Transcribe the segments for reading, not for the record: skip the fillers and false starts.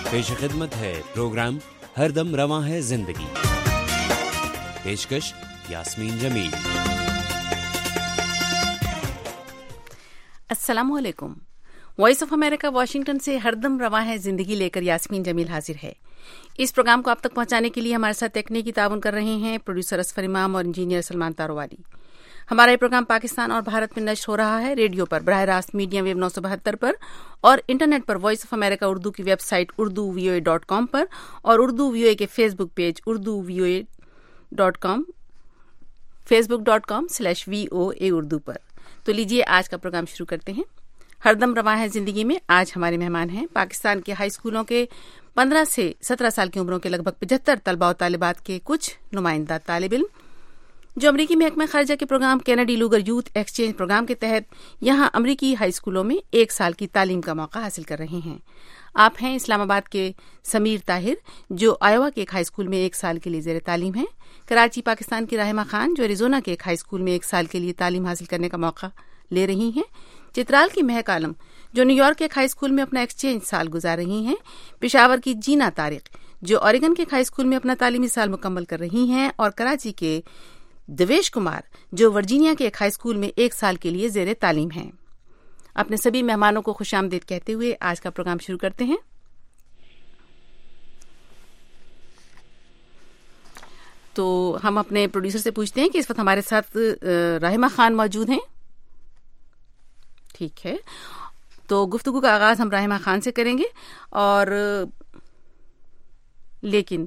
پیش خدمت ہے پروگرام ہر دم رواں ہے زندگی. پیشکش یاسمین جمیل. السلام علیکم. وائس آف امریکہ واشنگٹن سے ہر دم رواں ہے زندگی لے کر یاسمین جمیل حاضر ہے. اس پروگرام کو آپ تک پہنچانے کے لیے ہمارے ساتھ تکنیکی تعاون کر رہے ہیں پروڈیوسر اصفر امام اور انجینئر سلمان تارووالی. ہمارا یہ پروگرام پاکستان اور بھارت میں نشر ہو رہا ہے ریڈیو پر براہ راست میڈیم ویو 972 پر اور انٹرنیٹ پر وائس آف امریکہ اردو کی ویب سائٹ urduvoa.com پر اور اردو وی او اے کے Facebook page urduvoa.com facebook.com/VOA Urdu پر. تو لیجیے آج کا پروگرام شروع کرتے ہیں. ہر دم رواں ہے زندگی میں آج ہمارے مہمان ہیں پاکستان کے ہائی اسکولوں کے 15 سے 17 سال کی عمروں کے لگ بھگ 75 طلباء و طالبات کے کچھ نمائندہ طالب علم جو امریکی محکمہ خارجہ کے program Kennedy Lugar youth exchange program کے تحت یہاں امریکی ہائی اسکولوں میں 1 سال کی تعلیم کا موقع حاصل کر رہے ہیں. آپ ہیں اسلام آباد کے سمیر طاہر جو آئیوا کے ایک ہائی اسکول میں 1 سال کے لیے زیر تعلیم ہیں. کراچی پاکستان کی رحمہ خان جو ایریزونا کے ایک ہائی اسکول میں 1 سال کے لیے تعلیم حاصل کرنے کا موقع لے رہی ہیں. چترال کی مہک عالم جو نیو یارک کے ایک ہائی اسکول میں اپنا ایکسچینج سال گزار رہی ہیں. پشاور کی جینا طارق جو اوریگن کے ایک ہائی اسکول میں اپنا تعلیمی سال مکمل کر رہی ہیں اور کراچی کے دیویش کمار جو ورجینیا کے ایک ہائی اسکول میں 1 سال کے لیے زیر تعلیم ہیں. اپنے سبھی مہمانوں کو خوش آمدید کہتے ہوئے آج کا پروگرام شروع کرتے ہیں. تو ہم اپنے پروڈیوسر سے پوچھتے ہیں کہ اس وقت ہمارے ساتھ رحمہ خان موجود ہیں. ٹھیک ہے تو گفتگو کا آغاز ہم رحمہ خان سے کریں گے اور لیکن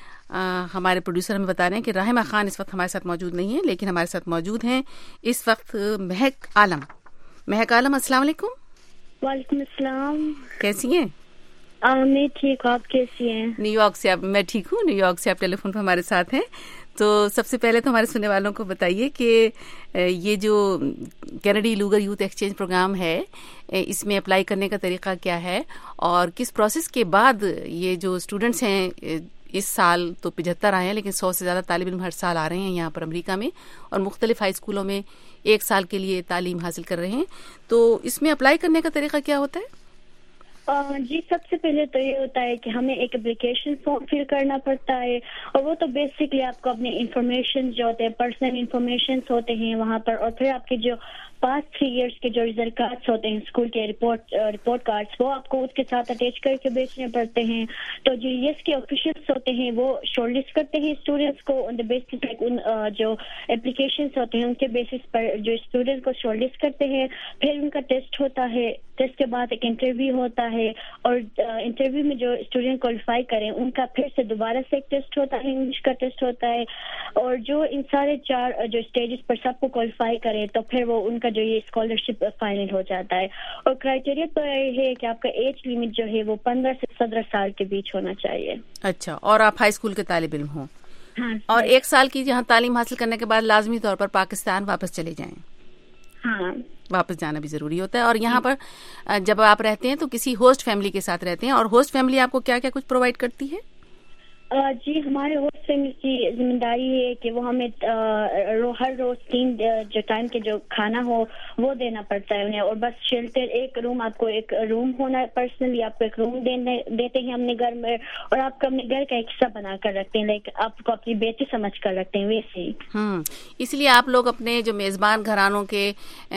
ہمارے پروڈیوسر ہمیں بتا رہے ہیں کہ رحمہ خان اس وقت ہمارے ساتھ موجود نہیں ہے لیکن ہمارے ساتھ موجود ہیں اس وقت مہک عالم. مہک عالم السلام علیکم. وعلیکم السلام. کیسی ہیں؟ میں ٹھیک. آپ کیسی ہیں؟ نیو یارک سے. میں ٹھیک ہوں. نیو یارک سے آپ ٹیلی فون پر ہمارے ساتھ ہیں. تو سب سے پہلے تو ہمارے سننے والوں کو بتائیے کہ یہ جو Kennedy Lugar youth exchange program ہے اس میں اپلائی کرنے کا طریقہ کیا ہے اور کس پروسیس کے بعد یہ جو اسٹوڈنٹس ہیں اس سال تو 75 آئے ہیں لیکن 100 سے زیادہ طالب علم ہر سال آ رہے ہیں یہاں پر امریکہ میں اور مختلف ہائی اسکولوں میں 1 سال کے لیے تعلیم حاصل کر رہے ہیں. تو اس میں اپلائی کرنے کا طریقہ کیا ہوتا ہے؟ جی سب سے پہلے تو یہ ہوتا ہے کہ ہمیں ایک اپلیکیشن فارم فل کرنا پڑتا ہے اور وہ تو بیسکلی آپ کو اپنے انفارمیشن جو ہوتے ہیں پرسنل انفارمیشنس ہوتے ہیں وہاں پر اور پھر آپ کے جو پاسٹ 3 ایئرس کے جو ریزلٹ کارڈس ہوتے ہیں اسکول کے رپورٹ کارڈس وہ آپ کو اس کے ساتھ اٹیچ کر کے بیچنے پڑتے ہیں. تو جو یس کے آفیشلس ہوتے ہیں وہ شارٹ لسٹ کرتے ہیں اسٹوڈنٹس کو آن دا بیسس ان جو اپلیکیشنس ہوتے ہیں ان کے بیسس پر جو اسٹوڈنٹ کو شارٹ لسٹ کرتے ہیں. پھر ان کا ٹیسٹ ہوتا ہے. ٹیسٹ کے بعد ایک انٹرویو ہوتا ہے اور انٹرویو میں جو اسٹوڈنٹ کوالیفائی کریں ان کا پھر سے دوبارہ سے ایک ٹیسٹ ہوتا ہے. انگلش کا ٹیسٹ ہوتا ہے اور جو ان سارے 4 جو اسٹیجز پر سب کو کوالیفائی کریں تو پھر وہ ان کا جو یہ اسکالرشپ فائنل ہو جاتا ہے. اور کرائٹیریا تو یہ ہے کہ آپ کا ایج لمٹ جو ہے وہ 15 سے 17 سال کے بیچ ہونا چاہیے. اچھا. اور آپ ہائی اسکول کے طالب علم ہوں؟ ہاں. اور 1 سال کی جہاں تعلیم حاصل کرنے کے بعد لازمی طور پر پاکستان واپس چلے جائیں؟ ہاں, واپس جانا بھی ضروری ہوتا ہے. اور یہاں پر جب آپ رہتے ہیں تو کسی ہوسٹ فیملی کے ساتھ رہتے ہیں اور ہوسٹ فیملی آپ کو کیا کیا کچھ پرووائڈ کرتی ہے؟ جی ہمارے ہوسٹ فیملی کی ذمہ داری ہے کہ وہ ہمیں ہر روز 3 جو ٹائم کے جو کھانا ہو وہ دینا پڑتا ہے انہیں اور بس شیلٹر ایک روم آپ کو ایک روم ہونا پرسنلی آپ کو ایک روم دیتے ہیں اپنے گھر میں اور آپ کو اپنے گھر کا ایک حصہ بنا کر رکھتے ہیں لائک آپ کو اپنی بیٹی سمجھ کر رکھتے ہیں ویسے ہی. اس لیے آپ لوگ اپنے جو میزبان گھرانوں کے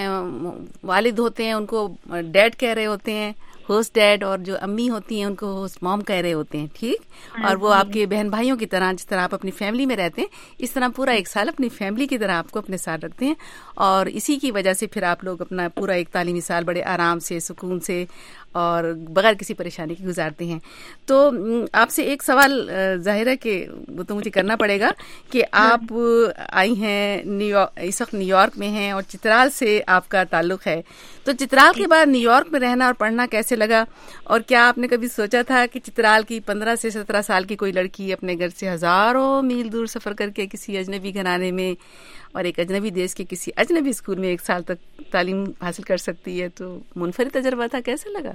والد ہوتے ہیں ان کو ڈیڈ کہہ رہے ہوتے ہیں ہوسٹ ڈیڈ اور جو امی ہوتی ہیں ان کو ہوسٹ موم کہہ رہے ہوتے ہیں. ٹھیک. اور وہ آپ کے بہن بھائیوں کی طرح جس طرح آپ اپنی فیملی میں رہتے ہیں اس طرح پورا 1 سال اپنی فیملی کی طرح آپ کو اپنے ساتھ رکھتے ہیں اور اسی کی وجہ سے پھر آپ لوگ اپنا پورا ایک تعلیمی سال بڑے آرام سے سکون سے اور بغیر کسی پریشانی کے گزارتے ہیں. تو آپ سے ایک سوال ظاہر ہے کہ وہ تو مجھے کرنا پڑے گا کہ آپ آئی ہیں اس وقت نیو یارک میں ہیں اور چترال سے آپ کا تعلق ہے. تو چترال کے بعد نیو یارک میں رہنا اور پڑھنا کیسے لگا اور کیا آپ نے کبھی سوچا تھا کہ چترال کی 15 سے 17 سال کی کوئی لڑکی اپنے گھر سے ہزاروں میل دور سفر کر کے کسی اجنبی گھرانے میں اور ایک اجنبی دیش کے کسی اجنبی اسکول میں 1 سال تک تعلیم حاصل کر سکتی ہے؟ تو منفرد تجربہ تھا. کیسے لگا؟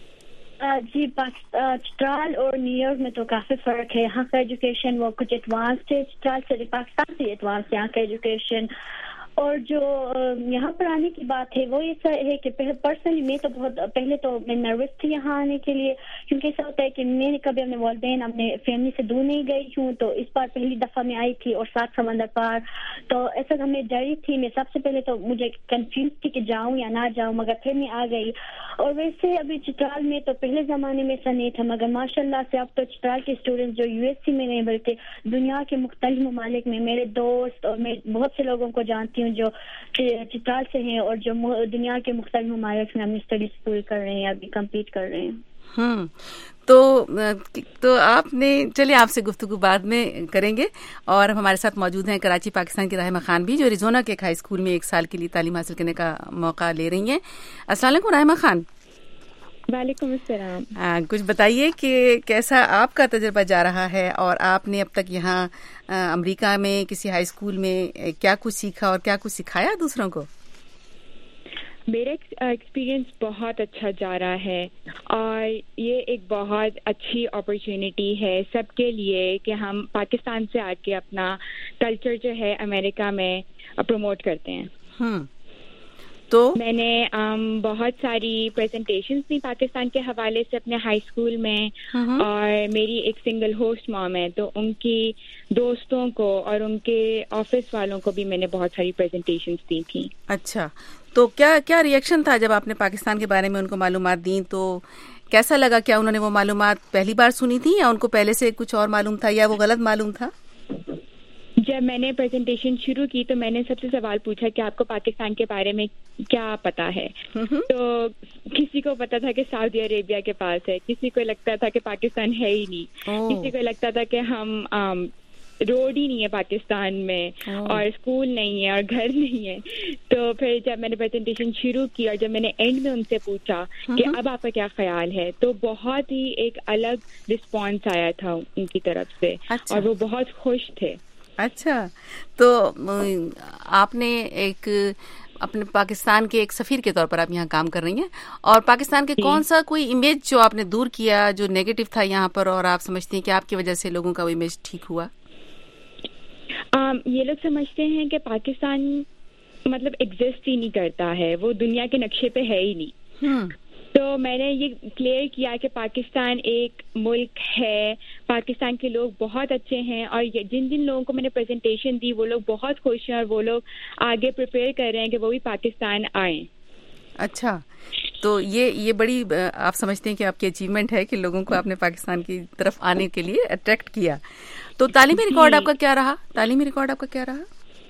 جی چترال اور نیو یارک میں تو کافی فرق ہے. یہاں کا ایجوکیشن وہ کچھ ایڈوانس ہے چترال سے پاکستان سے ایڈوانس یہاں کا ایجوکیشن اور جو یہاں پر آنے کی بات ہے وہ ایسا ہے کہ پرسنلی میں تو بہت پہلے تو میں نروس تھی یہاں آنے کے لیے، کیونکہ ایسا ہوتا ہے کہ میں کبھی اپنے والدین اپنے فیملی سے دور نہیں گئی ہوں، تو اس بار پہلی دفعہ میں آئی تھی اور 7 سمندر پار، تو ایسا ہمیں ڈری تھی. میں سب سے پہلے تو مجھے کنفیوز تھی کہ جاؤں یا نہ جاؤں، مگر پھر میں آ گئی. اور ویسے ابھی چترال میں تو پہلے زمانے میں ایسا نہیں تھا، مگر ماشاء اللہ سے اب تو چترال کے اسٹوڈنٹس جو USA میں نہیں بلکہ دنیا کے مختلف ممالک میں، میرے دوست اور میں بہت سے لوگوں کو جانتی ہوں جو چترال سے ہیں اور جو دنیا کے مختلف ممالک میں اپنی اسٹڈیز پوری کر رہے ہیں یا ابھی کمپلیٹ کر رہے ہیں. تو آپ نے چلیے آپ سے گفتگو بعد میں کریں گے. اور ہمارے ساتھ موجود ہیں کراچی پاکستان کی رحمہ خان بھی، جو ایریزونا کے ایک ہائی اسکول میں 1 سال کے لیے تعلیم حاصل کرنے کا موقع لے رہی ہیں. السلام علیکم رحمہ خان. وعلیکم السلام. کچھ بتائیے کہ کیسا آپ کا تجربہ جا رہا ہے، اور آپ نے اب تک یہاں امریکہ میں کسی ہائی اسکول میں کیا کچھ سیکھا اور کیا کچھ سکھایا دوسروں کو؟ میرا ایکسپیرینس بہت اچھا جا رہا ہے، اور یہ ایک بہت اچھی اپرچونٹی ہے سب کے لیے کہ ہم پاکستان سے آ کے اپنا کلچر جو ہے امریکہ میں پروموٹ کرتے ہیں. تو میں نے بہت ساری پریزنٹیشنز دی پاکستان کے حوالے سے اپنے ہائی اسکول میں، اور میری ایک سنگل ہوسٹ مام ہے، تو ان کی دوستوں کو اور ان کے آفس والوں کو بھی میں نے بہت ساری پریزنٹیشنز دی تھیں. اچھا، تو کیا ریئیکشن تھا جب آپ نے پاکستان کے بارے میں ان کو معلومات دیں؟ تو کیسا لگا؟ کیا انہوں نے وہ معلومات پہلی بار سنی تھی، یا ان کو پہلے سے کچھ اور معلوم تھا، یا وہ غلط معلوم تھا؟ جب میں نے پریزنٹیشن شروع کی تو میں نے سب سے سوال پوچھا کہ آپ کو پاکستان کے بارے میں کیا پتا ہے. تو کسی کو پتا تھا کہ سعودی عربیہ کے پاس ہے، کسی کو لگتا تھا کہ پاکستان ہے ہی نہیں، کسی کو لگتا تھا کہ ہم روڈ ہی نہیں ہے پاکستان میں، اور اسکول نہیں ہے اور گھر نہیں ہے. تو پھر جب میں نے پریزنٹیشن شروع کی اور جب میں نے اینڈ میں ان سے پوچھا کہ اب آپ کا کیا خیال ہے، تو بہت ہی ایک الگ رسپانس آیا تھا ان کی طرف سے، اور وہ بہت خوش تھے. اچھا، تو آپ نے اپنے پاکستان کے ایک سفیر کے طور پر آپ یہاں کام کر رہی ہیں، اور پاکستان کے کون سا کوئی امیج جو آپ نے دور کیا جو نیگیٹو تھا یہاں پر، اور آپ سمجھتے ہیں کہ آپ کی وجہ سے لوگوں کا وہ امیج ٹھیک ہوا؟ یہ لوگ سمجھتے ہیں کہ پاکستان مطلب ایگزسٹ ہی نہیں کرتا ہے، وہ دنیا کے نقشے پہ ہے ہی نہیں. تو میں نے یہ کلیئر کیا کہ پاکستان ایک ملک ہے، پاکستان کے لوگ بہت اچھے ہیں، اور جن لوگوں کو میں نے پریزنٹیشن دی وہ لوگ بہت خوش ہیں، اور وہ لوگ آگے پریپیئر کر رہے ہیں کہ وہ بھی پاکستان آئیں. اچھا، تو یہ بڑی آپ سمجھتے ہیں کہ آپ کی اچیومنٹ ہے کہ لوگوں کو آپ نے پاکستان کی طرف آنے کے لیے اٹریکٹ کیا. تو تعلیمی ریکارڈ آپ کا کیا رہا؟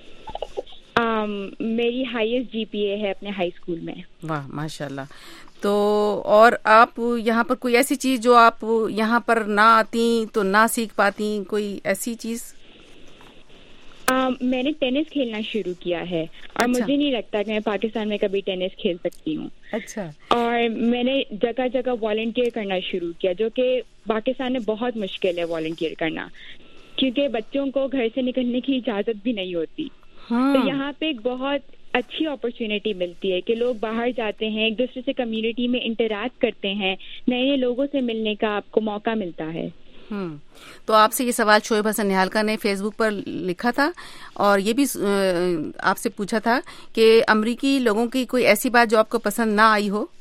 میری ہائیسٹ GPA ہے اپنے ہائی اسکول میں. واہ، ماشاء اللہ. تو اور آپ یہاں پر کوئی ایسی چیز جو آپ یہاں پر نہ آتی تو نہ سیکھ پاتی، کوئی ایسی چیز؟ میں نے ٹینس کھیلنا شروع کیا ہے، اور مجھے نہیں لگتا کہ میں پاکستان میں کبھی ٹینس کھیل سکتی ہوں. اچھا. اور میں نے جگہ جگہ والنٹیئر کرنا شروع کیا، جو کہ پاکستان میں بہت مشکل ہے والنٹیئر کرنا، کیونکہ بچوں کو گھر سے نکلنے کی اجازت بھی نہیں ہوتی. تو یہاں پہ ایک بہت اچھی اپرچونٹی ملتی ہے کہ لوگ باہر جاتے ہیں، ایک دوسرے سے کمیونٹی میں انٹریکٹ کرتے ہیں، نئے لوگوں سے ملنے کا آپ کو موقع ملتا ہے. تو آپ سے یہ سوال شعیب حسن نہالکا نے فیس بک پر لکھا تھا، اور یہ بھی آپ سے پوچھا تھا کہ امریکی لوگوں کی کوئی ایسی بات جو آپ کو پسند نہ آئی ہو؟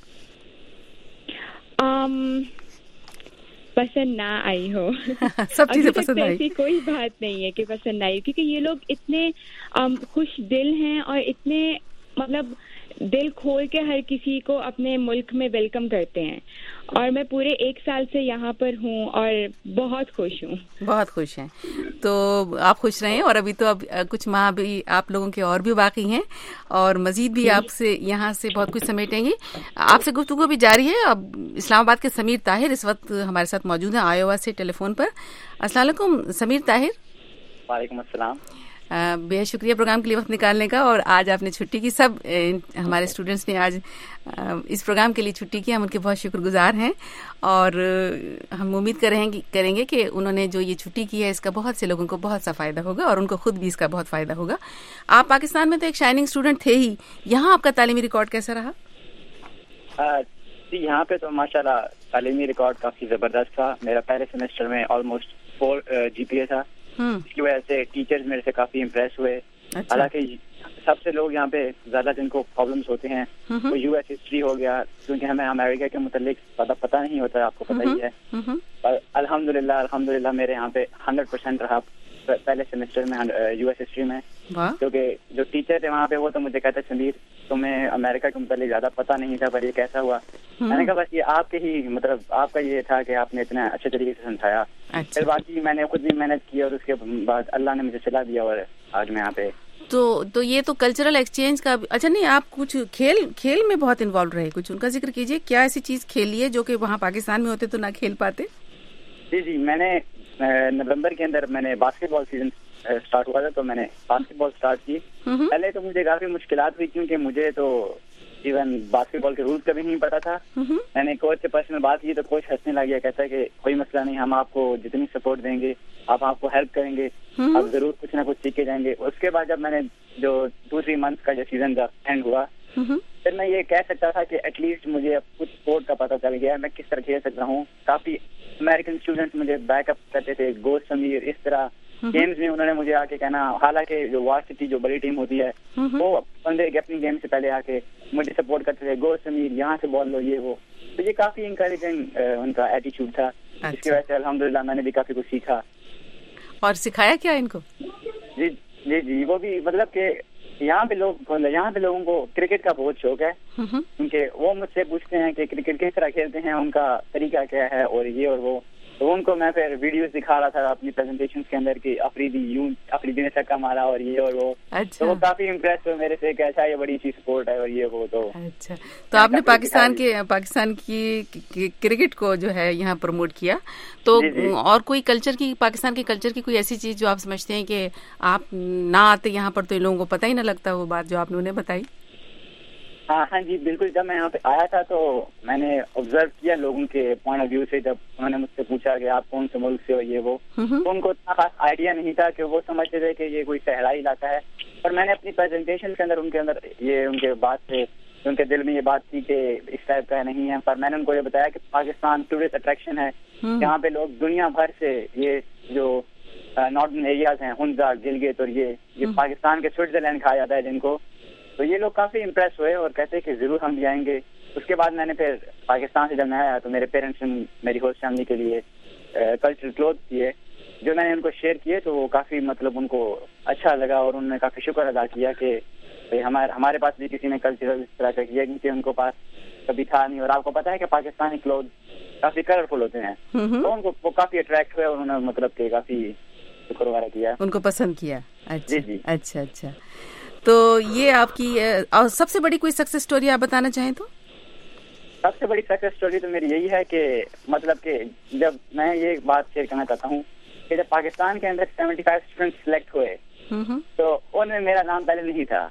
پسند نہ آئی ہو سب چیزیں پسند آئی؟ ایسی کوئی بات نہیں ہے کہ پسند نہ آئی، کیونکہ یہ لوگ اتنے خوش دل ہیں اور اتنے مطلب دل کھول کے ہر کسی کو اپنے ملک میں ویلکم کرتے ہیں. اور میں پورے 1 سال سے یہاں پر ہوں اور بہت خوش ہوں. بہت خوش ہیں. تو آپ خوش رہیں، اور ابھی تو اب کچھ ماہ بھی آپ لوگوں کے اور بھی باقی ہیں، اور مزید بھی آپ سے یہاں سے بہت کچھ سمیٹیں گے. آپ سے گفتگو بھی جاری ہے. اب اسلام آباد کے سمیر طاہر اس وقت ہمارے ساتھ موجود ہیں آئیووا سے ٹیلی فون پر. السلام علیکم سمیر طاہر. وعلیکم السلام. بے شکریہ پروگرام کے لیے وقت نکالنے کا، اور آج آپ نے چھٹی کی. سب ہمارے اسٹوڈینٹس نے آج اس پروگرام کے لیے چھٹی کی، ہم ان کے بہت شکر گزار ہیں، اور ہم امید کریں گے کہ انہوں نے جو یہ چھٹی کی ہے اس کا بہت سے لوگوں کو بہت سا فائدہ ہوگا، اور ان کو خود بھی اس کا بہت فائدہ ہوگا. آپ پاکستان میں تو ایک شائننگ اسٹوڈنٹ تھے ہی، یہاں آپ کا تعلیمی ریکارڈ کیسا رہا؟ جی یہاں پہ تو ماشاءاللہ تعلیمی ریکارڈ کافی زبردست تھا. میرا پہلے سیمسٹر میں آلموسٹ 4 GPA تھا، اس کی وجہ سے ٹیچرز میرے سے کافی امپریس ہوئے. حالانکہ سب سے لوگ یہاں پہ زیادہ جن کو پرابلمس ہوتے ہیں وہ یو ایس ہسٹری ہو گیا, کیونکہ ہمیں امریکہ کے متعلق زیادہ پتہ نہیں ہوتا ہے, آپ کو پتہ ہی ہے. اور الحمدللہ میرے یہاں پہ 100% رہا پہلے سیمسٹر میں یو ایس ہسٹری میں, کیونکہ جو ٹیچر تھے وہاں پہ وہ تو مجھے کہتے سمیر تمہیں امریکہ کے متعلق زیادہ پتہ نہیں تھا, پر یہ کیسا ہوا. میں نے کہا بس یہ آپ کے ہی مطلب آپ کا یہ تھا کہ آپ نے اتنا اچھے طریقے سے سمجھایا. پھر باقی میں نے خود بھی محنت کی اور اس کے بعد اللہ نے مجھے چلا دیا اور آج میں یہاں پہ. تو یہ تو کلچرل ایکسچینج کا. اچھا نہیں, آپ کچھ کھیل میں بہت انوالو رہے, کچھ ان کا ذکر کیجیے. کیا ایسی چیز کھیلی ہے جو کہ وہاں پاکستان میں ہوتے تو نہ کھیل پاتے؟ جی میں نے نومبر کے اندر میں نے باسکٹ بال سیزن اسٹارٹ ہوا تھا, تو میں نے باسکٹ بال اسٹارٹ کی. پہلے تو مجھے کافی مشکلات ہوئی کیونکہ مجھے تو ایون باسکٹ بال کے رولز کا بھی نہیں پتا تھا. میں نے کوچ سے پرسنل بات کی تو کوچ ہنسنے لگ گیا, کہتا ہے کہ کوئی مسئلہ نہیں, ہم آپ کو جتنی سپورٹ دیں گے, آپ کو ہیلپ کریں گے, آپ ضرور کچھ نہ کچھ سیکھ کے جائیں گے. اس کے بعد جب میں نے جو 2-3 منتھ کا جو سیزن کا اینڈ ہوا, پھر میں یہ کہہ سکتا تھا کہ ایٹ لیسٹ مجھے اب کچھ اسپورٹ کا پتہ چل گیا ہے, میں کس طرح کھیل سکتا ہوں. کافی امریکن اسٹوڈنٹس مجھے بیک اپ کرتے تھے, گوشت سمیر اس طرح گیمز میں انہوں نے مجھے آ کے کہنا, حالانکہ جو وارسٹی جو بڑی ٹیم ہوتی ہے وہ بندے کے اپنی گیم سے پہلے آ کے مجھے سپورٹ کرتے تھے, گوشت سمیر یہاں سے بال لو یہ وہ. تو یہ کافی انکریجنگ ان کا ایٹیچیوڈ تھا, جس کی وجہ سے الحمدللہ میں نے بھی کافی کچھ سیکھا. اور سکھایا کیا ان کو؟ جی وہ بھی مطلب کہ یہاں پہ لوگوں کو کرکٹ کا بہت شوق ہے, کیونکہ وہ مجھ سے پوچھتے ہیں کہ کرکٹ کس طرح کھیلتے ہیں, ان کا طریقہ کیا ہے اور یہ اور وہ. تو ان کو میں پھر ویڈیوز دکھا رہا تھا اپنی پریزنٹیشن کے اندر کہ افریدی نے چھکا مارا اور یہ اور وہ. تو وہ کافی امپریس ہوئے میرے سے کہ اچھا یہ بڑی اچھی سپورٹ ہے اور یہ وہ. تو اچھا, تو آپ نے پاکستان کی کرکٹ کو جو ہے یہاں پروموٹ کیا, تو اور کوئی پاکستان کے کلچر کی کوئی ایسی چیز جو آپ سمجھتے ہیں کہ آپ نہ آتے یہاں پر تو ان لوگوں کو پتہ ہی نہ لگتا, وہ بات جو آپ نے انہیں بتائی؟ ہاں جی بالکل. جب میں یہاں پہ آیا تھا تو میں نے آبزرو کیا لوگوں کے پوائنٹ آف ویو سے, جب انہوں نے مجھ سے پوچھا کہ آپ کون سے ملک سے ہو یہ وہ, تو ان کو اتنا خاص آئیڈیا نہیں تھا, کہ وہ سمجھتے تھے کہ یہ کوئی صحرائی علاقہ ہے. اور میں نے اپنی پریزنٹیشن کے اندر یہ ان کے بات سے ان کے دل میں یہ بات تھی کہ اس ٹائپ کا نہیں ہے, پر میں نے ان کو یہ بتایا کہ پاکستان ٹورسٹ اٹریکشن ہے, یہاں پہ لوگ دنیا بھر سے یہ جو نارتھن ایریاز ہیں, ہنزا, گلگت, اور یہ پاکستان کے سوئٹزرلینڈ کہا جاتا ہے جن کو, تو یہ لوگ کافی امپریس ہوئے اور کہتے کہ ضرور ہم بھی آئیں گے. اس کے بعد میں نے پھر پاکستان سے جب میں آیا تو میرے پیرنٹس نے میری ہوسٹ فیملی کے لیے کلچرل کلوتھ دیے, جو میں نے ان کو شیئر کیے, تو وہ کافی مطلب ان کو اچھا لگا اور انہوں نے کافی شکر ادا کیا کہ ہمارے پاس بھی کسی نے کلچرل اس طرح کا کیا, کیونکہ ان کو پاس کبھی تھا نہیں. اور آپ کو پتا ہے کہ پاکستانی کلوتھ کافی کلرفل ہوتے ہیں, تو ان کو وہ کافی اٹریکٹ ہوئے اور انہوں نے مطلب کہ کافی شکر وغیرہ کیا, ان کو پسند کیا. جی اچھا. تو یہ آپ کی اور سب سے بڑی کوئی سکسیس اسٹوری آپ بتانا چاہیں تو؟ سب سے بڑی سکسیس اسٹوری تو میری یہی ہے کہ مطلب کہ جب میں یہ بات شیئر کرنا چاہتا ہوں کہ جب پاکستان کے اندر 75 اسٹوڈنٹ سلیکٹ ہوئے تو ان میں میرا نام پہلے نہیں تھا.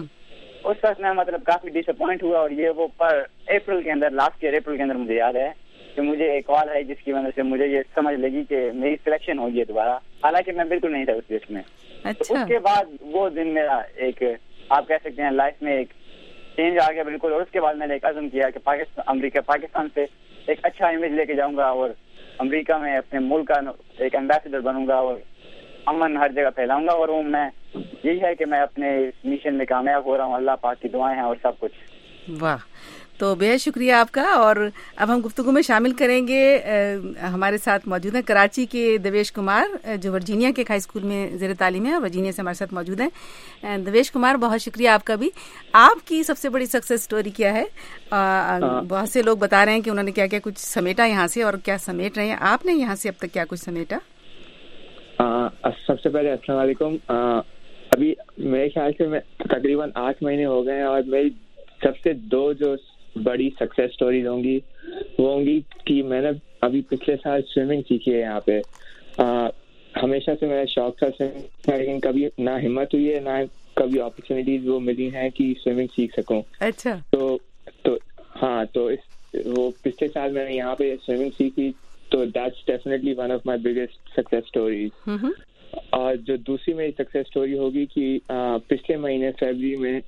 اس وقت میں مطلب کافی ڈس اپوائنٹ ہوا, اور یہ وہ پر اپریل کے اندر, لاسٹ ایئر اپریل کے اندر مجھے یاد ہے کہ مجھے ایک کال آئی جس کی وجہ سے مجھے یہ سمجھ لگی کہ میری سلیکشن ہوگی دوبارہ, حالانکہ میں بالکل نہیں تھا اس لسٹ میں. تو اس کے بعد وہ دن میرا ایک آپ کہہ سکتے ہیں لائف میں ایک چینج آ گیا بالکل. اور اس کے بعد میں نے ایک عزم کیا کہ پاکستان سے ایک اچھا امیج لے کے جاؤں گا, اور امریکہ میں اپنے ملک کا ایک ایمبیسڈر بنوں گا, اور امن ہر جگہ پھیلاؤں گا. اور وہ میں یہی ہے کہ میں اپنے مشن میں کامیاب ہو رہا ہوں, اللہ پاک کی دعائیں ہیں اور سب کچھ. واہ, تو بے حد شکریہ آپ کا. اور اب ہم گفتگو میں شامل کریں گے, ہمارے ساتھ موجود ہیں کراچی کے دیویش کمار, جو ورجینیا کے ہائی اسکول میں زیر تعلیم ہے, ورجینیا سے ہمارے ساتھ موجود ہیں. دیویش کمار, بہت شکریہ آپ کا بھی. آپ کی سب سے بڑی سکسیس اسٹوری کیا ہے؟ بہت سے لوگ بتا رہے ہیں کہ انہوں نے کیا کیا کچھ سمیٹا یہاں سے, اور کیا سمیٹ رہے ہیں آپ نے یہاں سے اب تک, کیا کچھ سمیٹا؟ سب سے پہلے السلام علیکم. ابھی میرے خیال سے میں تقریباً 8 مہینے ہو گئے ہیں, اور میری سب سے 2 جو بڑی سکسیس سٹوریز ہوں گی وہ ہوں گی کہ میں نے ابھی پچھلے سال سوئمنگ سیکھی ہے یہاں پہ. ہمیشہ سے میرا شوق تھا سوئمنگ, لیکن کبھی نہ ہمت ہوئی ہے, نہ کبھی اپرچونیٹیز وہ ملی ہیں کہ سوئمنگ سیکھ سکوں. اچھا. تو وہ پچھلے سال میں نے یہاں پہ سوئمنگ سیکھی, تو that's definitely one of my biggest success stories. اور جو دوسری میری سکسیس اسٹوری ہوگی کہ پچھلے مہینے فیبرری میں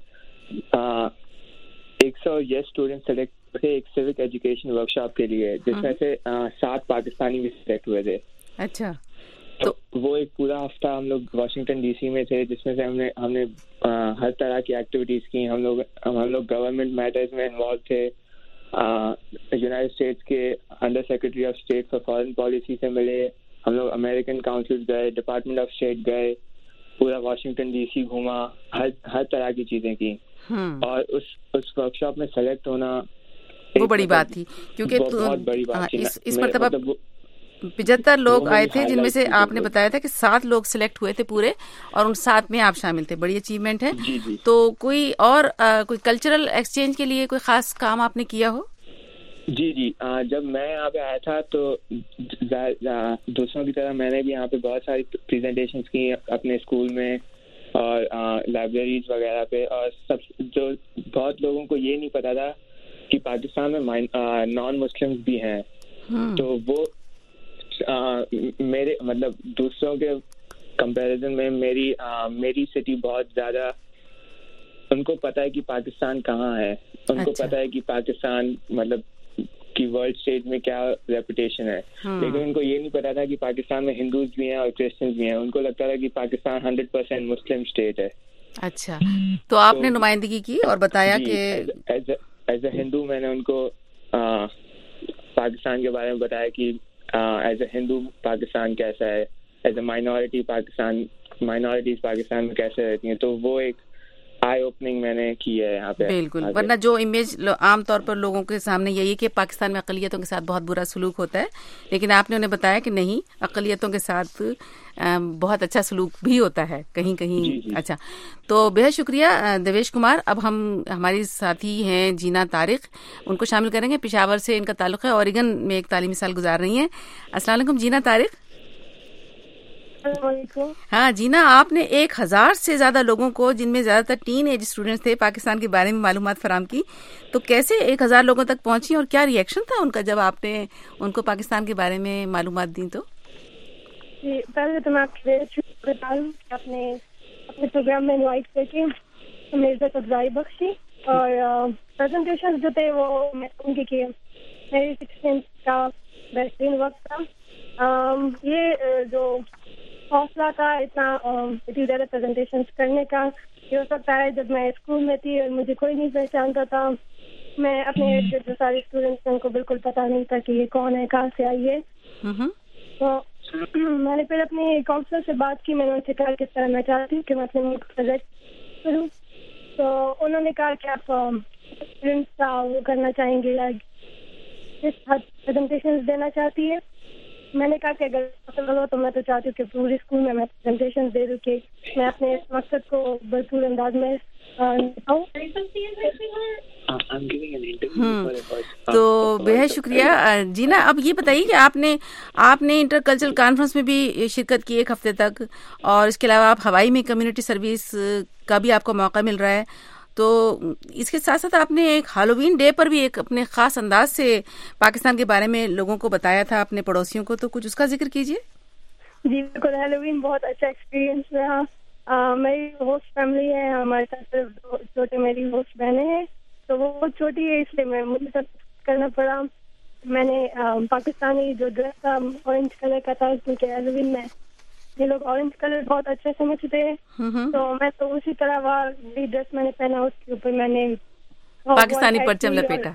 100 یس اسٹوڈنٹ سلیکٹ تھے ایک سیوک ایجوکیشن ورکشاپ کے لیے, جس میں سے 7 پاکستانی بھی سلیکٹ ہوئے تھے. اچھا. تو وہ ایک پورا ہفتہ ہم لوگ واشنگٹن ڈی سی میں تھے، جس میں سے ہم نے ہر طرح کی ایکٹیویٹیز کی. ہم لوگ گورنمنٹ میٹرز میں انوالو تھے. یونائٹیڈ اسٹیٹس کے under secretary of state for foreign policy سے ملے. ہم لوگ امریکن کاؤنسل گئے، ڈپارٹمنٹ آف اسٹیٹ گئے، پورا واشنگٹن ڈی سی گھوما، ہر طرح کی چیزیں کی. اور اس ورک شاپ میں سلیکٹ ہونا وہ بڑی بات تھی، کیونکہ بہت بڑی بات تھی. اس مرتبہ 75 لوگ آئے تھے، جن میں سے آپ نے بتایا تھا کہ 7 لوگ سلیکٹ ہوئے تھے پورے، اور ان 7 میں آپ شامل تھے. بڑی اچیومنٹ ہے. تو کوئی اور کوئی کلچرل ایکسچینج کے لیے کوئی خاص کام آپ نے کیا ہو؟ جی جب میں یہاں پہ آیا تھا تو دوسروں کی طرح میں نے بھی یہاں پہ بہت ساری پریزنٹیشنز کی اپنے اسکول میں اور لائبریریز وغیرہ پہ. اور جو بہت لوگوں کو یہ نہیں پتا تھا کہ پاکستان میں نان مسلمز بھی ہیں. تو وہ میرے مطلب دوسروں کے کمپیریزن میں میری سٹی بہت زیادہ، ان کو پتا ہے کہ پاکستان کہاں ہے، ان کو پتا ہے کہ پاکستان مطلب کہ ورلڈ اسٹیج میں کیا ریپوٹیشن ہے. لیکن ان کو یہ نہیں پتا تھا کہ پاکستان میں ہندوز بھی ہیں اور کرسچنز بھی ہیں. ان کو لگتا تھا کہ پاکستان 100% مسلم اسٹیٹ ہے. اچھا، تو آپ نے نمائندگی کی اور بتایا کہ ایز اے ہندو میں نے ان کو پاکستان کے بارے میں بتایا کہ ایز اے ہندو پاکستان کیسا ہے، as a minority minorities Pakistan میں کیسے رہتی ہیں. تو وہ ایک آئی اوپننگ میں نے کی ہے یہاں پہ. بالکل، ورنہ جو امیج عام طور پر لوگوں کے سامنے یہی کہ پاکستان میں اقلیتوں کے ساتھ بہت برا سلوک ہوتا ہے، لیکن آپ نے انہیں بتایا کہ نہیں، اقلیتوں کے ساتھ بہت اچھا سلوک بھی ہوتا ہے کہیں کہیں. اچھا، تو بہت شکریہ دیویش کمار. اب ہماری ساتھی ہیں جینا طارق، ان کو شامل کریں گے. پشاور سے ان کا تعلق ہے، اوریگن میں ایک تعلیمی سال گزار رہی ہیں. السلام علیکم جینا طارق. ہاں جینا، آپ نے 1000 سے زیادہ لوگوں کو، جن میں زیادہ تر ٹین ایج اسٹوڈینٹس تھے، پاکستان کے بارے میں معلومات فراہم کی. تو کیسے 1000 لوگوں تک پہنچی اور کیا ری ایکشن تھا ان کا جب آپ نے ان کو پاکستان کے بارے میں معلومات دی؟ تو پہلے تو میں آپ کی اپنے پروگرام میں انوائٹ کر کے ہمیں عزت افزائی بخشی، اور پریزنٹیشن جو تھے وہ میں ان کے کیے. میری 16 کا بہترین وقت تھا. یہ جو حوصلہ تھا اتنی زیادہ پریزنٹیشن کرنے کا، یہ ہو سکتا ہے جب میں اسکول میں تھی اور مجھے کوئی نہیں پہچانتا تھا. میں اپنے ارد گرد جو سارے اسٹوڈینٹس ہیں ان کو بالکل پتا نہیں تھا کہ یہ کون ہے، کہاں سے آئی ہے. تو میں نے پھر اپنی کاؤنسلر سے بات کی. میں نے ان سے کہا کس طرح میں چاہتی ہوں کہ میں اپنے ملک کو پروجیکٹ کروں. تو انہوں نے کہا کہ آپ اسٹوڈینٹس کا وہ کرنا چاہیں گے، اس حد پریزنٹیشن دینا چاہتی ہے. میں نے کہا کہ اگر پسند ہو تو میں تو چاہتی ہوں کہ پورے اسکول میں پریزنٹیشن دے دوں کہ میں اپنے اس مقصد کو بھرپور انداز میں تو بہت شکریہ جینا. اب یہ بتائیے کہ آپ نے انٹر کلچرل کانفرنس میں بھی شرکت کی 1 ہفتے تک، اور اس کے علاوہ آپ ہوائی میں کمیونٹی سروس کا بھی آپ کو موقع مل رہا ہے. تو اس کے ساتھ ساتھ آپ نے ایک ہالووین ڈے پر بھی ایک اپنے خاص انداز سے پاکستان کے بارے میں لوگوں کو بتایا تھا، اپنے پڑوسیوں کو. تو کچھ اس کا ذکر کیجیے. جی بالکل، ہالووین بہت اچھا ایکسپیرینس رہا. میری ہوسٹ فیملی ہے، ہمارے ساتھ صرف چھوٹے میری ہوسٹ بہنیں ہیں، تو وہ بہت چھوٹی ہے، اس لیے مجھے سب کرنا پڑا. میں نے پاکستانی جو ڈریس تھا اورنج کلر کا تھا، کیونکہ ہالووین میں یہ لوگ اورنج کلر بہت اچھے سمجھتے ہیں. تو میں تو اسی طرح والی ڈریس میں نے پہنا، اس کے اوپر میں نے پاکستانی پرچم لپیٹا.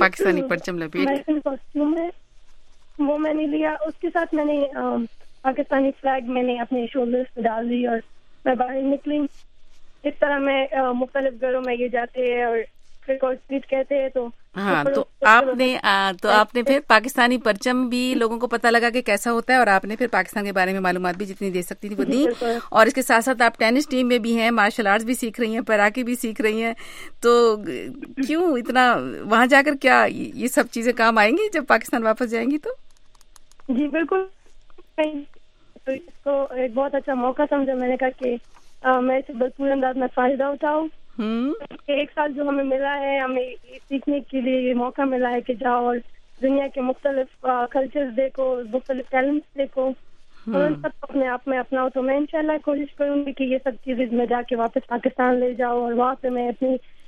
کاسٹیوم ہے وہ میں نے لیا. اس کے ساتھ میں نے پاکستانی فلیگ میں نے اپنے شولڈرز پہ ڈال دی اور میں باہر نکلی. اس طرح میں مختلف گھروں میں یہ جاتے ہیں اور کہتے ہیں. تو ہاں، تو آپ نے پھر پاکستانی پرچم بھی لوگوں کو پتہ لگا کہ کیسا ہوتا ہے، اور آپ نے پھر پاکستان کے بارے میں معلومات بھی جتنی دے سکتی تھی وہ دی. اور اس کے ساتھ ساتھ آپ ٹینس ٹیم میں بھی ہیں، مارشل آرٹس بھی سیکھ رہی ہیں، پیراکی بھی سیکھ رہی ہیں. تو کیوں اتنا وہاں جا کر کیا یہ سب چیزیں کام آئیں گی جب پاکستان واپس جائیں گی؟ تو جی بالکل، تو اس کو ایک بہت اچھا موقع سمجھا. میں نے کہا کہ میں اسے بھرپور انداز میں فائدہ اٹھاؤں. 1 سال جو ہمیں ملا ہے، ہمیں سیکھنے کے لیے یہ موقع ملا ہے کہ جاؤ اور دنیا کے مختلف کلچرز دیکھو، مختلف ٹیلنٹس دیکھو، اور ان سب کو اپنے آپ میں اپناؤ. تو میں انشاءاللہ کوشش کروں گی کہ یہ سب چیزیں میں جا کے واپس پاکستان لے جاؤں، اور وہاں پہ میں اپنی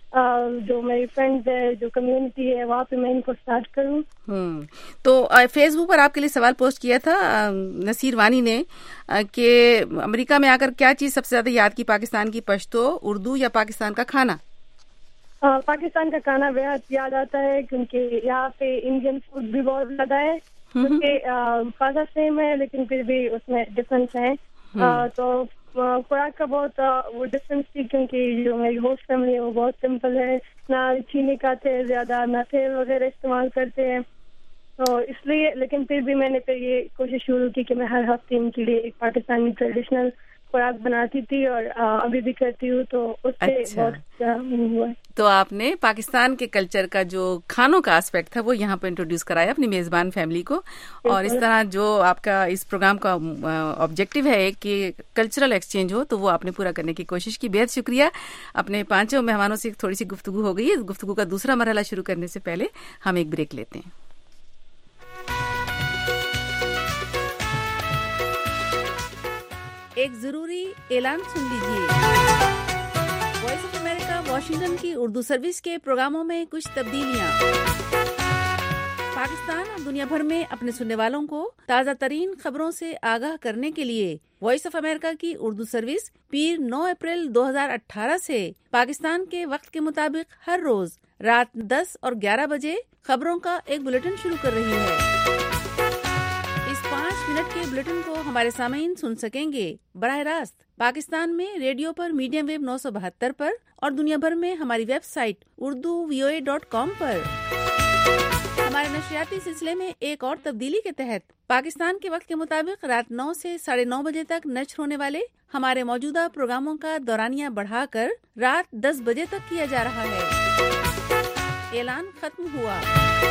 جو میری فرینڈز ہے, جو کمیونٹی ہے, وہاں پہ میں ان کو اسٹارٹ کروں. تو فیس بک پر آپ کے لیے سوال پوسٹ کیا تھا نصیر وانی نے کہ امریکہ میں آ کر کیا چیز سب سے زیادہ یاد کی, پاکستان کی پشتو, اردو یا پاکستان کا کھانا؟ پاکستان کا کھانا بہت یاد آتا ہے کیونکہ یہاں پہ انڈین فوڈ بھی بہت زیادہ ہے, خاصا سیم ہے لیکن پھر بھی اس میں ڈفرینس ہے. تو خوراک کا بہت وہ ڈفرینس تھی کیونکہ جو میری ہوسٹ فیملی ہے وہ بہت سمپل ہے, نہ چینی کھاتے ہیں زیادہ, نہ تیل وغیرہ استعمال کرتے ہیں. تو اس لیے لیکن پھر بھی میں نے پھر یہ کوشش شروع کی کہ میں ہر ہفتے ان کے لیے ایک پاکستانی ٹریڈیشنل خوراک بناتی تھی اور ابھی بھی کرتی ہوں. تو اس سے بہت ہوا. تو آپ نے پاکستان کے کلچر کا جو کھانوں کا اسپیکٹ تھا وہ یہاں پہ انٹروڈیوس کرایا اپنی میزبان فیملی کو, اور اس طرح جو آپ کا اس پروگرام کا آبجیکٹو ہے کہ کلچرل ایکسچینج ہو تو وہ آپ نے پورا کرنے کی کوشش کی. بہت شکریہ. اپنے 5 مہمانوں سے تھوڑی سی گفتگو ہو گئی ہے. گفتگو کا دوسرا مرحلہ شروع کرنے سے پہلے ہم ایک بریک لیتے ہیں. ایک ضروری اعلان سن لیجیے. وائس آف امریکہ واشنگٹن کی اردو سروس کے پروگراموں میں کچھ تبدیلیاں. پاکستان اور دنیا بھر میں اپنے سننے والوں کو تازہ ترین خبروں سے آگاہ کرنے کے لیے وائس آف امریکہ کی اردو سروس پیر 9 اپریل 2018 سے پاکستان کے وقت کے مطابق ہر روز رات 10 اور 11 بجے خبروں کا ایک بلیٹن شروع کر رہی ہے. 5 منٹ کے بلیٹن کو ہمارے سامعین سن سکیں گے براہ راست پاکستان میں ریڈیو پر میڈیم ویو 972 پر اور دنیا بھر میں ہماری ویب سائٹ urduvoa.com پر. ہمارے نشریاتی سلسلے میں ایک اور تبدیلی کے تحت پاکستان کے وقت کے مطابق رات 9 سے 9:30 بجے تک نشر ہونے والے ہمارے موجودہ پروگراموں کا دورانیہ بڑھا کر رات 10 بجے تک کیا جا رہا ہے. اعلان ختم ہوا.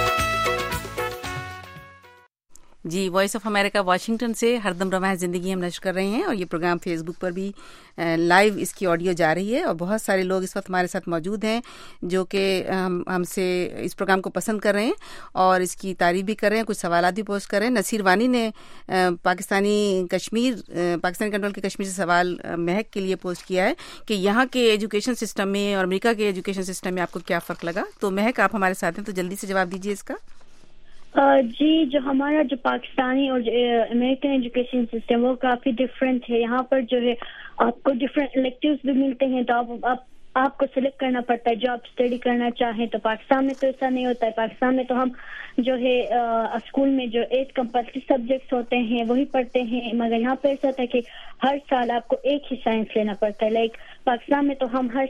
جی, وائس آف امریکہ واشنگٹن سے ہردم رواں زندگی ہم نشر کر رہے ہیں, اور یہ پروگرام فیس بک پر بھی لائیو اس کی آڈیو جا رہی ہے, اور بہت سارے لوگ اس وقت ہمارے ساتھ موجود ہیں جو کہ ہم سے اس پروگرام کو پسند کر رہے ہیں اور اس کی تعریف بھی کر رہے ہیں, کچھ سوالات بھی پوسٹ کر رہے ہیں. نصیر وانی نے پاکستانی کنٹرول کے کشمیر سے سوال مہک کے لیے پوسٹ کیا ہے کہ یہاں کے ایجوکیشن سسٹم میں اور امریکہ کے ایجوکیشن سسٹم میں آپ کو کیا فرق لگا. تو مہک, آپ ہمارے ساتھ ہیں تو جلدی سے جواب دیجیے اس کا. جی, جو ہمارا جو پاکستانی اور امریکن ایجوکیشن سسٹم وہ کافی ڈفرینٹ ہے. یہاں پر جو ہے آپ کو ڈفرینٹ الیکٹیوز بھی ملتے ہیں تو آپ کو سلیکٹ کرنا پڑتا ہے جو آپ اسٹڈی کرنا چاہیں. تو پاکستان میں تو ایسا نہیں ہوتا ہے. پاکستان میں تو ہم جو ہے اسکول میں جو 8 کمپلسری سبجیکٹس ہوتے ہیں وہی پڑھتے ہیں, مگر یہاں پہ ایسا ہوتا ہے کہ ہر سال آپ کو ایک ہی سائنس لینا پڑتا ہے. لائک پاکستان میں تو ہم ہر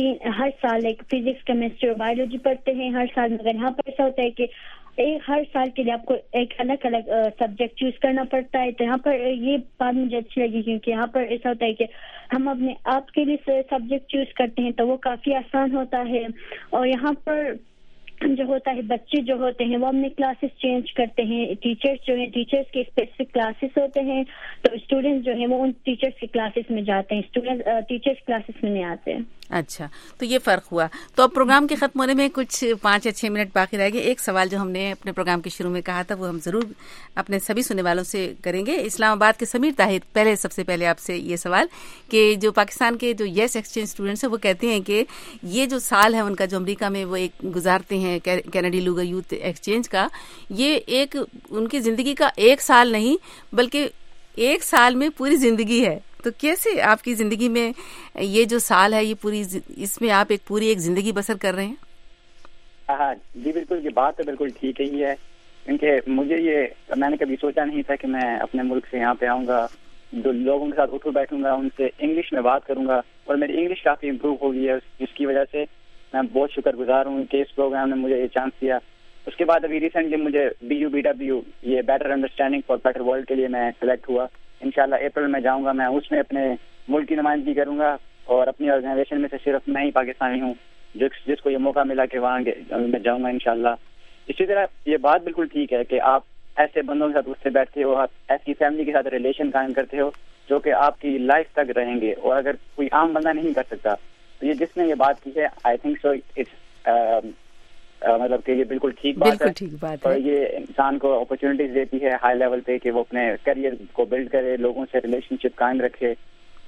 سال ایک فزکس, کیمسٹری اور بایولوجی پڑھتے ہیں ہر سال, مگر یہاں پہ ایسا ہوتا ہے کہ ہر سال کے لیے آپ کو ایک الگ الگ سبجیکٹ چوز کرنا پڑتا ہے. تو یہاں پر یہ بات مجھے اچھی لگی کیونکہ یہاں پر ایسا ہوتا ہے کہ ہم اپنے آپ کے لیے سبجیکٹ چوز کرتے ہیں تو وہ کافی آسان ہوتا ہے. اور یہاں پر جو ہوتا ہے بچے جو ہوتے ہیں وہ اپنے کلاسز چینج کرتے ہیں. ٹیچرز جو ہیں ٹیچرز کے اسپیسیفک کلاسز ہوتے ہیں تو اسٹوڈنٹس جو ہیں وہ ان ٹیچرز کی کلاسز میں جاتے ہیں, اسٹوڈنٹ ٹیچرز کلاسز میں نہیں آتے ہیں. اچھا, تو یہ فرق ہوا. تو اب پروگرام کے ختم ہونے میں کچھ 5 یا 6 منٹ باقی رہ گئے. ایک سوال جو ہم نے اپنے پروگرام کے شروع میں کہا تھا وہ ہم ضرور اپنے سبھی سننے والوں سے کریں گے. اسلام آباد کے سمیر طاہر, سب سے پہلے آپ سے یہ سوال کہ جو پاکستان کے جو یس ایکسچینج اسٹوڈنٹس ہیں وہ کہتے ہیں کہ یہ جو سال ہے ان کا جو امریکہ میں وہ ایک گزارتے ہیں کینیڈی لوگا یوتھ ایکسچینج کا, یہ ایک ان کی زندگی کا 1 سال نہیں بلکہ 1 سال میں پوری زندگی ہے. تو کیسے آپ کی زندگی میں یہ جو سال ہے یہ پوری, اس میں آپ ایک زندگی بسر کر رہے ہیں؟ ہاں جی بالکل, یہ بات تو بالکل ٹھیک ہی ہے کیونکہ میں نے کبھی سوچا نہیں تھا کہ میں اپنے ملک سے یہاں پہ آؤں گا, جو لوگوں کے ساتھ اٹھوں بیٹھوں گا, ان سے انگلش میں بات کروں گا, اور میری انگلش کافی امپروو ہو گئی ہے جس کی وجہ سے میں بہت شکر گزار ہوں کہ اس پروگرام نے مجھے یہ چانس دیا. اس کے بعد ابھی ریسنٹلی مجھے BUBW یہ better understanding for better world کے لیے میں سلیکٹ ہوا. انشاءاللہ اپریل میں جاؤں گا. میں اس میں اپنے ملک کی نمائندگی کروں گا اور اپنی آرگنائزیشن میں سے صرف میں ہی پاکستانی ہوں جس کو یہ موقع ملا کہ وہاں میں جاؤں گا انشاءاللہ. اسی طرح یہ بات بالکل ٹھیک ہے کہ آپ ایسے بندوں کے ساتھ اٹھتے بیٹھتے ہو, آپ ایسی فیملی کے ساتھ ریلیشن قائم کرتے ہو جو کہ آپ کی لائف تک رہیں گے, اور اگر کوئی عام بندہ نہیں کر سکتا تو یہ جس نے یہ بات کی ہے آئی تھنک سو اٹس مطلب کہ یہ بالکل ٹھیک بات ہے, اور یہ انسان کو اپرچونیٹیز دیتی ہے ہائی لیول پہ کہ وہ اپنے کیریئر کو بلڈ کرے, لوگوں سے ریلیشن شپ قائم رکھے. تو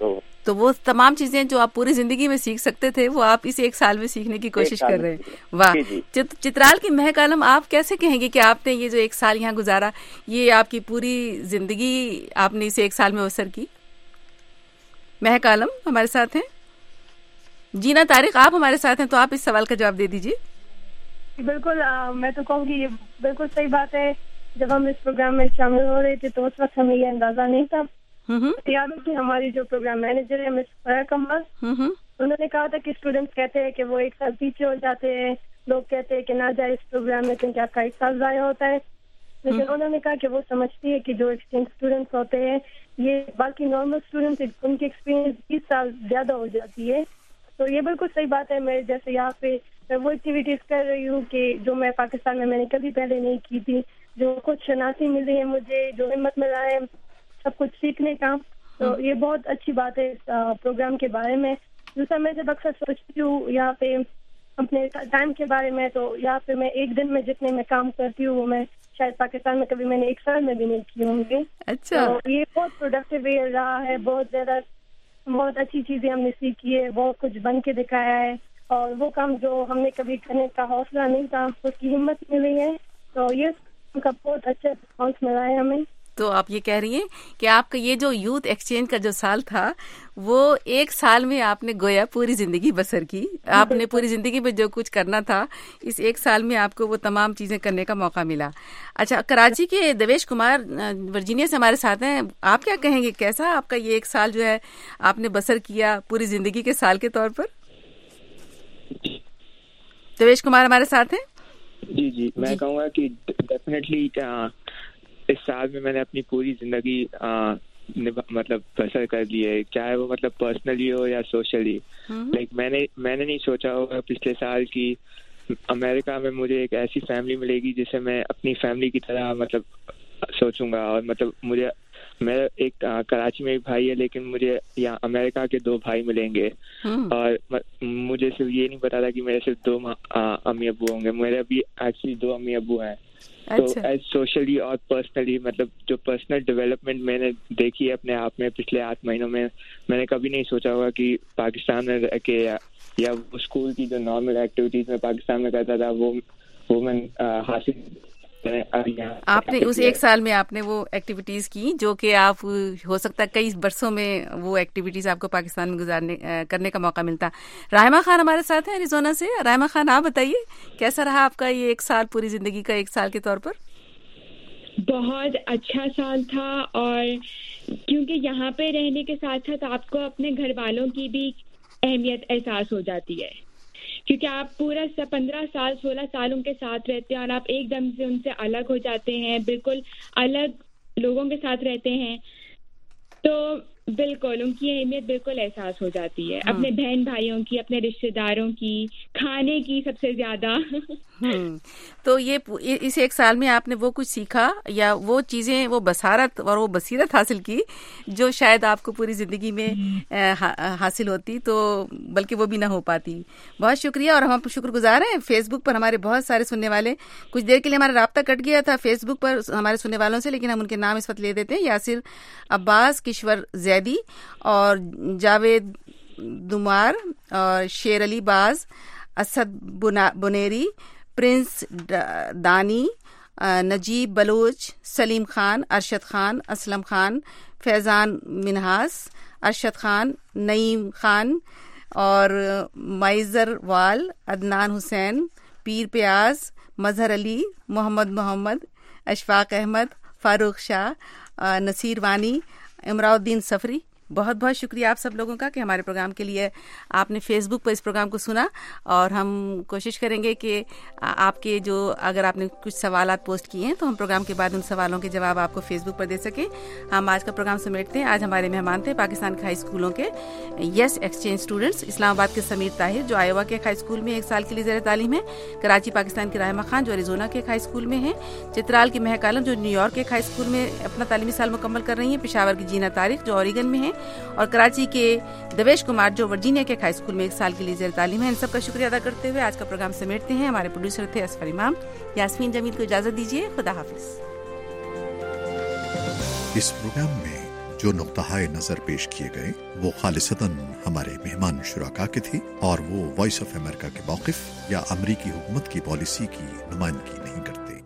تو وہ تمام چیزیں جو آپ پوری زندگی میں سیکھ سکتے تھے وہ آپ اس ایک سال میں سیکھنے کی کوشش کر رہے ہیں. واہ. چترال کی مہک عالم، آپ کیسے کہیں گے کہ آپ نے یہ جو ایک سال یہاں گزارا، یہ آپ کی پوری زندگی آپ نے اسے ایک سال میں بسر کی؟ مہک عالم ہمارے ساتھ ہیں. جینا طارق آپ ہمارے ساتھ ہیں، تو آپ اس سوال کا جواب دے دیجیے. بالکل، میں تو کہوں گی یہ بالکل صحیح بات ہے. جب ہم اس پروگرام میں شامل ہو رہے تھے تو اس وقت ہمیں یہ اندازہ نہیں تھا. یاد ہے کہ ہماری جو پروگرام مینیجر ہے مس فرح کمل، انہوں نے کہا تھا کہ اسٹوڈینٹس کہتے ہیں کہ وہ ایک سال پیچھے ہو جاتے ہیں، لوگ کہتے ہیں کہ نہ جائے اس پروگرام میں کیونکہ آپ کا ایک سال ضائع ہوتا ہے. لیکن انہوں نے کہا کہ وہ سمجھتی ہے کہ جو ایکسچینج اسٹوڈینٹس ہوتے ہیں یہ باقی نارمل اسٹوڈینٹس ان کی ایکسپیرینس 20 سال زیادہ ہو جاتی ہے. تو یہ بالکل صحیح بات ہے. میں جیسے یہاں پہ وہ ایکٹیویٹیز کر رہی ہوں کہ جو میں پاکستان میں نے کبھی پہلے نہیں کی تھی، جو کچھ شناسی ملی ہے مجھے، جو ہمت ملا ہے سب کچھ سیکھنے کا، تو یہ بہت اچھی بات ہے اس پروگرام کے بارے میں. دوسرا میں جب اکثر سوچتی ہوں یہاں پہ اپنے ٹائم کے بارے میں، تو یہاں پہ میں ایک دن میں جتنے میں کام کرتی ہوں وہ میں شاید پاکستان میں کبھی میں نے ایک سال میں بھی نہیں کیے ہوں گے. اچھا. تو یہ بہت پروڈکٹیو رہا ہے، بہت زیادہ بہت اچھی چیزیں ہم نے سیکھی ہے، بہت کچھ بن کے دکھایا ہے، اور وہ کام جو ہم نے کبھی کرنے کا حوصلہ نہیں تھا اس کی ہمت ملی ہے. تو یہ ان کا بہت اچھا رسپانس ملا ہے ہمیں. تو آپ یہ کہہ رہی ہیں کہ آپ کا یہ جو یوتھ ایکسچینج کا جو سال تھا وہ ایک سال میں آپ نے گویا پوری زندگی بسر کی. آپ نے پوری زندگی میں جو کچھ کرنا تھا اس ایک سال میں آپ کو وہ تمام چیزیں کرنے کا موقع ملا. اچھا، کراچی کے دیویش کمار ورجینیا سے ہمارے ساتھ ہیں. آپ کیا کہیں گے، کیسا آپ کا یہ ایک سال جو ہے آپ نے بسر کیا پوری زندگی کے سال کے طور پر؟ دیویش کمار ہمارے ساتھ ہیں. جی میں کہوں گا کہ ڈیفینیٹلی اس سال میں نے اپنی پوری زندگی مطلب بسر کر لی ہے، چاہے وہ مطلب پرسنلی ہو یا سوشلی. لائک میں نے نہیں سوچا ہوگا پچھلے سال کی امریکہ میں مجھے ایک ایسی فیملی ملے گی جسے میں اپنی فیملی کی طرح مطلب سوچوں گا. اور مطلب مجھے میرا ایک کراچی میں ایک بھائی ہے لیکن مجھے یہاں امریکہ کے 2 بھائی ملیں گے. اور مجھے صرف یہ نہیں پتا تھا کہ میرے صرف 2 امی ابو ہوں گے، میرے ابھی ایکچولی 2 امی ابو ہیں. تو ایز سوشلی اور پرسنلی مطلب جو پرسنل ڈیولپمنٹ میں نے دیکھی ہے اپنے آپ میں پچھلے 8 مہینوں میں نے کبھی نہیں سوچا ہوگا کہ پاکستان میں رہ کے یا اسکول کی جو نارمل ایکٹیویٹیز میں پاکستان میں کرتا تھا وہ میں حاصل. آپ نے اس ایک سال میں آپ نے وہ ایکٹیویٹیز کی جو کہ آپ ہو سکتا ہے کئی برسوں میں وہ ایکٹیویٹیز آپ کو پاکستان میں کرنے کا موقع ملتا. رائمہ خان ہمارے ساتھ ہیں ایریزونا سے. رائمہ خان آپ بتائیے کیسا رہا آپ کا یہ ایک سال پوری زندگی کا ایک سال کے طور پر؟ بہت اچھا سال تھا، اور کیونکہ یہاں پہ رہنے کے ساتھ ساتھ آپ کو اپنے گھر والوں کی بھی اہمیت احساس ہو جاتی ہے، کیونکہ آپ پورا 15 سال 16 سال ان کے ساتھ رہتے ہیں اور آپ ایک دم سے ان سے الگ ہو جاتے ہیں، بالکل الگ لوگوں کے ساتھ رہتے ہیں، تو بالکل ان کی اہمیت بالکل احساس ہو جاتی ہے، اپنے بہن بھائیوں کی، اپنے رشتے داروں کی، کھانے کی سب سے زیادہ. تو یہ اس ایک سال میں آپ نے وہ کچھ سیکھا یا وہ چیزیں، وہ بصارت اور وہ بصیرت حاصل کی جو شاید آپ کو پوری زندگی میں حاصل ہوتی تو بلکہ وہ بھی نہ ہو پاتی. بہت شکریہ. اور ہم شکر گزار ہیں فیس بک پر ہمارے بہت سارے سننے والے. کچھ دیر کے لیے ہمارا رابطہ کٹ گیا تھا فیس بک پر ہمارے سننے والوں سے، لیکن ہم ان کے نام اس وقت لے دیتے ہیں. یاسر عباس، کشور زیدی اور جاوید دمار اور شیر علی باز، اسد بنیری، پرنس دانی، نجیب بلوچ، سلیم خان، ارشد خان، اسلم خان، فیضان منہاس، ارشد خان، نعیم خان اور مائزر وال، عدنان حسین، پیر پیاز، مظہر علی، محمد، اشفاق احمد، فاروق شاہ، نصیر وانی، امراؤ الدین سفری. بہت بہت شکریہ آپ سب لوگوں کا کہ ہمارے پروگرام کے لیے آپ نے فیس بک پر اس پروگرام کو سنا. اور ہم کوشش کریں گے کہ آپ کے جو اگر آپ نے کچھ سوالات پوسٹ کیے ہیں تو ہم پروگرام کے بعد ان سوالوں کے جواب آپ کو فیس بک پر دے سکیں. ہم آج کا پروگرام سمیٹتے ہیں. آج ہمارے مہمان تھے پاکستان کے ہائی اسکولوں کے یس ایکسچینج اسٹوڈنٹس، اسلام آباد کے سمیر طاہر جو آئیوا کے ہائی اسکول میں 1 سال کے لیے زیر تعلیم ہے، کراچی پاکستان کی رائمہ خان جو ایریزونا کے ہائی اسکول میں ہیں، چترال کی مہک عالم جو نیو یارک کے ہائی اسکول میں اپنا تعلیمی سال مکمل کر رہی ہیں، پشاور کی جینا طارق جو اوریگن میں ہیں، اور کراچی کے دیویش کمار جو ورجینیا کے ہائی اسکول میں 1 سال کے لیے زیر تعلیم ہے. ان سب کا شکریہ ادا کرتے ہوئے آج کا پروگرام سمیٹتے ہیں. ہمارے پروڈیوسر تھے اسفر امام. یاسمین جمیل کو اجازت دیجیے. خدا حافظ. اس پروگرام میں جو نقطۂ نظر پیش کیے گئے وہ خالصتاً ہمارے مہمان شرکاء کے تھے اور وہ وائس آف امریکہ کے موقف یا امریکی حکومت کی پالیسی کی نمائندگی نہیں کرتے۔